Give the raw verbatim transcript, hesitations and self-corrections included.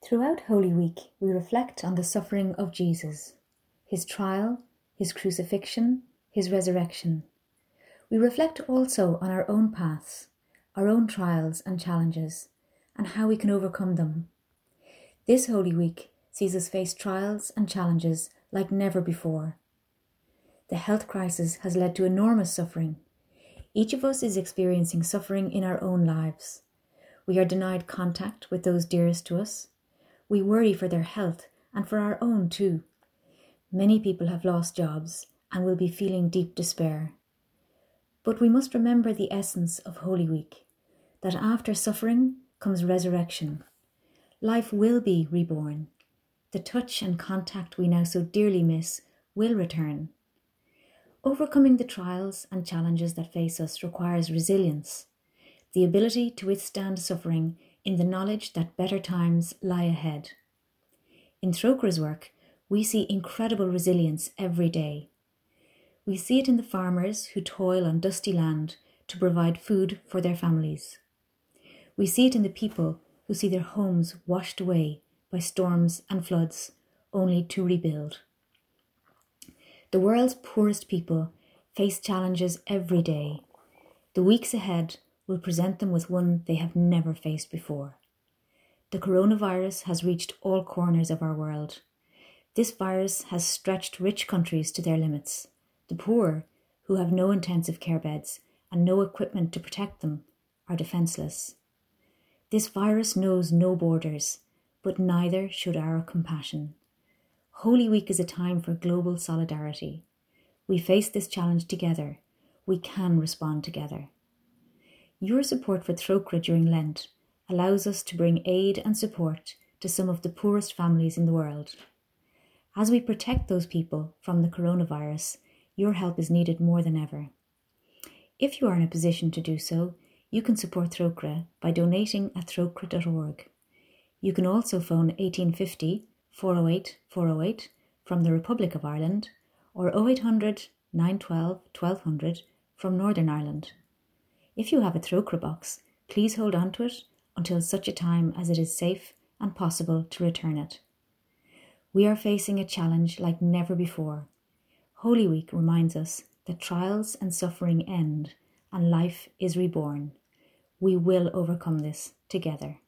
Throughout Holy Week, we reflect on the suffering of Jesus, his trial, his crucifixion, his resurrection. We reflect also on our own paths, our own trials and challenges, and how we can overcome them. This Holy Week sees us face trials and challenges like never before. The health crisis has led to enormous suffering. Each of us is experiencing suffering in our own lives. We are denied contact with those dearest to us. We worry for their health and for our own too. Many people have lost jobs and will be feeling deep despair. But we must remember the essence of Holy Week, that after suffering comes resurrection. Life will be reborn. The touch and contact we now so dearly miss will return. Overcoming the trials and challenges that face us requires resilience, the ability to withstand suffering in the knowledge that better times lie ahead. In Trócaira's work, we see incredible resilience every day. We see it in the farmers who toil on dusty land to provide food for their families. We see it in the people who see their homes washed away by storms and floods, only to rebuild. The world's poorest people face challenges every day. The weeks ahead will present them with one they have never faced before. The coronavirus has reached all corners of our world. This virus has stretched rich countries to their limits. The poor, who have no intensive care beds and no equipment to protect them, are defenceless. This virus knows no borders, but neither should our compassion. Holy Week is a time for global solidarity. We face this challenge together. We can respond together. Your support for Trócaira during Lent allows us to bring aid and support to some of the poorest families in the world. As we protect those people from the coronavirus, your help is needed more than ever. If you are in a position to do so, you can support Trócaira by donating at trócaira dot org. You can also phone eighteen fifty, four oh eight, four oh eight from the Republic of Ireland or oh eight hundred, nine one two, twelve hundred from Northern Ireland. If you have a Trócaira box, please hold on to it until such a time as it is safe and possible to return it. We are facing a challenge like never before. Holy Week reminds us that trials and suffering end and life is reborn. We will overcome this together.